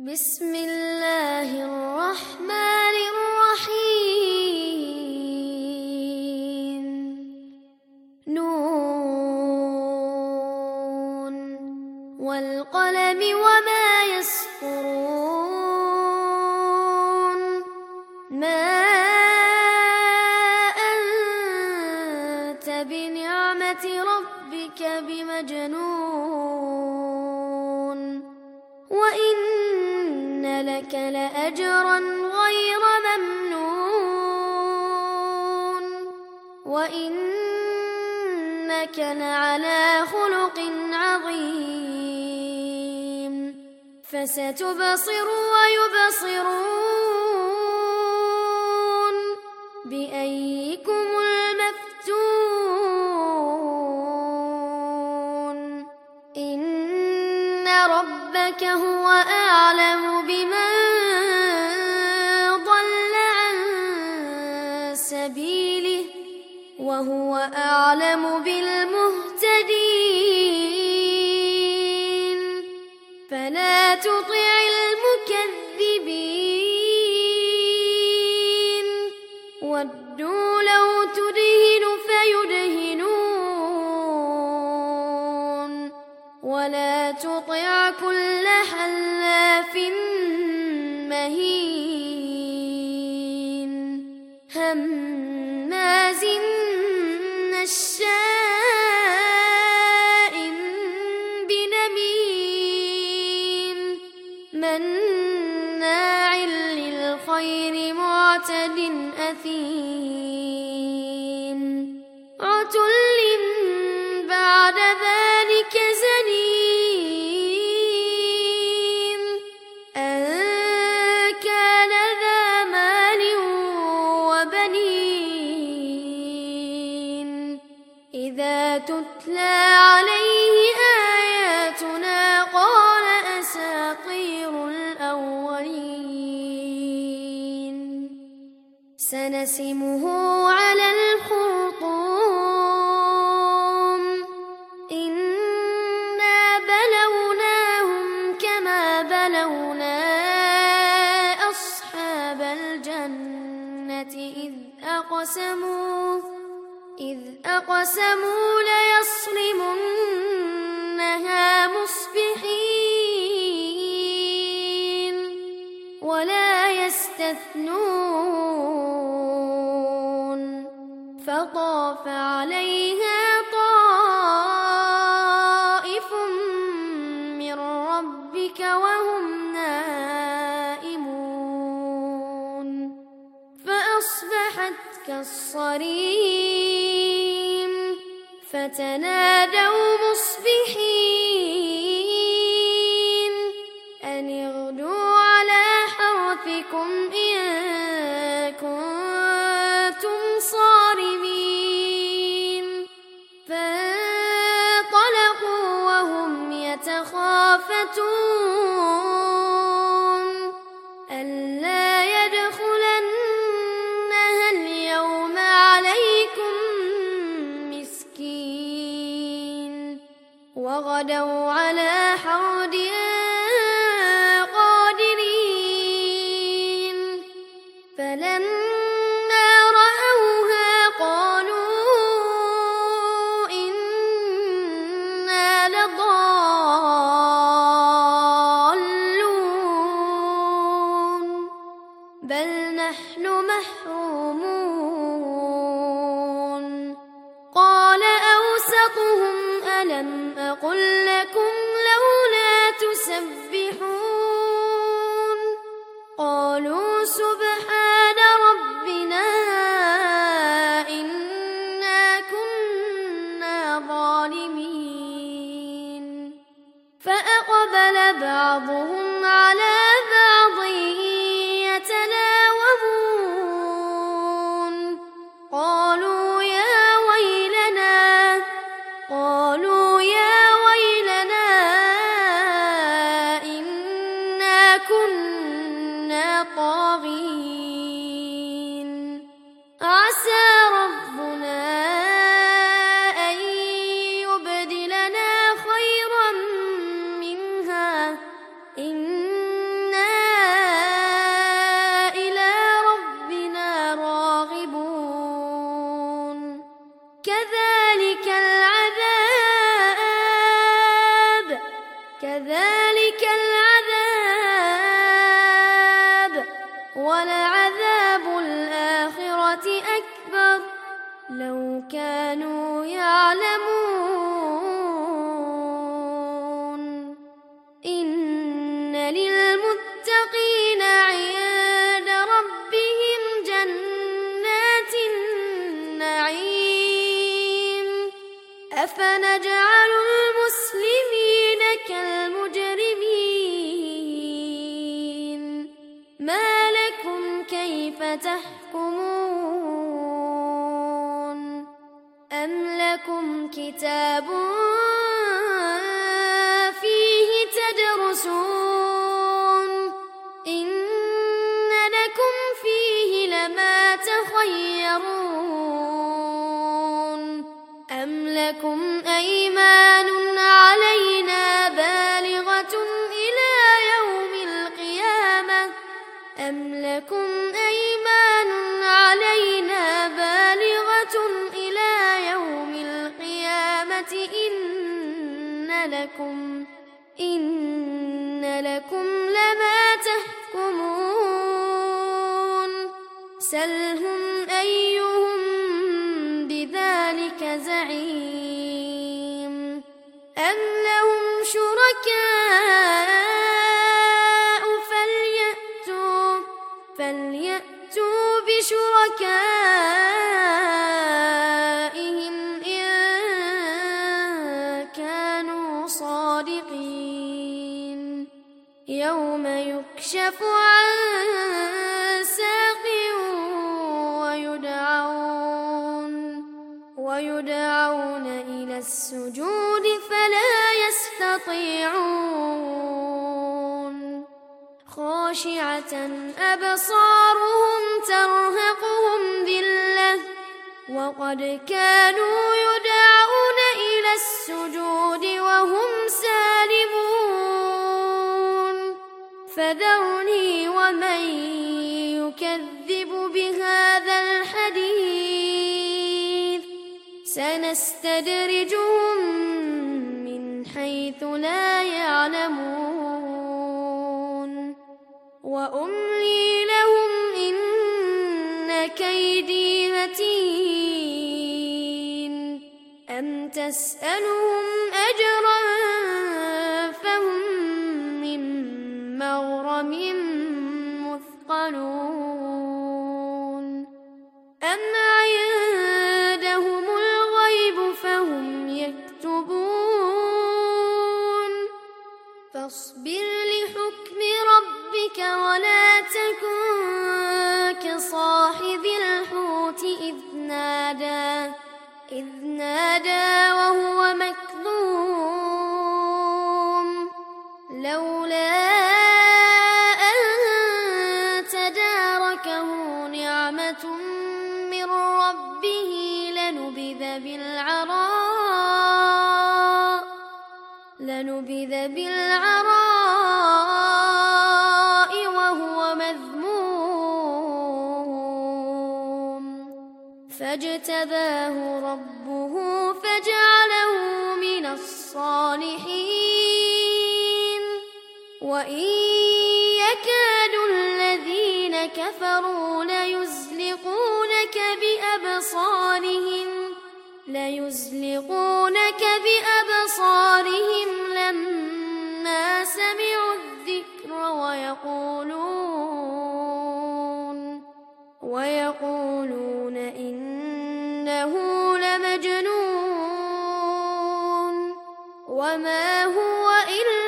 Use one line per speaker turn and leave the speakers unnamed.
بسم الله الرحمن الرحيم. نون والقلم وما يسطرون. ما أنت بنعمة ربك بمجنون، وإن لك لأجرا غير ممنون، وإنك لعلى خلق عظيم. فستبصر ويبصرون بأيكم المفتون. إن ربك هو أعلم بمن ضل عن سبيله وهو أعلم بالمهتدين. فلا تطع المكذبين، ودوا لو تدهن فيدهنون، ولا تطع كل حلاف مهين هماز مشاء بنميم مناع للخير معتد أثيم. عتل بعد ذلك زنيم. أن كان ذا مال وبنين. إذا تتلى عليه آياتنا قال أساطير الأولين. سنسمه على الخرطوم. إنا بلوناهم كما بلونا أصحاب الجنة إذ أقسموا ليصرمنها مصبحين ولا يستثنون. فطاف عليها طائف من ربك وهم نائمون، فأصبحت كالصريم. فتنادوا مصبحين أن اغدوا على حرثكم إن كنتم صارمين. فانطلقوا وهم يتخافتون ألا يدخلنها اليوم عليكم مسكين. وغدوا على حرد قادرين. فلما رأوها قالوا إنا لضالون بل نحن محرومون. قال أوسطهم ألم أقل لكم لولا تسبحون؟ قالوا سبحان ربنا إنا كنا ظالمين. فأقبل بعضهم على بعض يتلاومون. قالوا يا ويلنا إنا كنا طاغين. عسى ربنا أن يبدلنا خيرا منها إنا ذلك العذاب ولعذاب الآخرة أكبر لو كانوا يعلمون إن للمتقين عند ربهم جنات النعيم أفنجعل المسلمين كالمجرمين ما لكم كيف تحكمون أم لكم كتاب فيه تدرسون إن لكم فيه لما تخيرون أم لكم أيمان علينا بالغة إلى يوم القيامة أم لكم أيمان علينا بالغة إلى يوم القيامة إن لكم لما تحكمون سلهم أيهم بذلك زعيم أم لهم شركاء فليأتوا بشركائهم إن كانوا صادقين يوم يكشف عن ساق ويدعون إلى السجود فلا يستطيعون خاشعة أبصارهم ترهقهم ذلة وقد كانوا يدعون إلى السجود وهم سالمون فذرني ومن يكذب بهذا الحديث سنستدرجهم من حيث لا يعلمون وأملي لهم إن كيدي متين أم تسألهم أجرا فهم من مغرم مثقلون أم عندهم الغيب فهم يكتبون فاصبر لحكم ربك ولا تكن كصاحب الحوت إذ نادى وهو مكظوم لولا أن تداركه نعمة من ربه لنبذ بالعراء وهو مذموم فاجتباه ربه فجعله من الصالحين وإن يكاد الذين كفروا ليزلقونك بأبصارهم لما سمعوا الذكر ويقولون إنه لمجنون وما هو إلا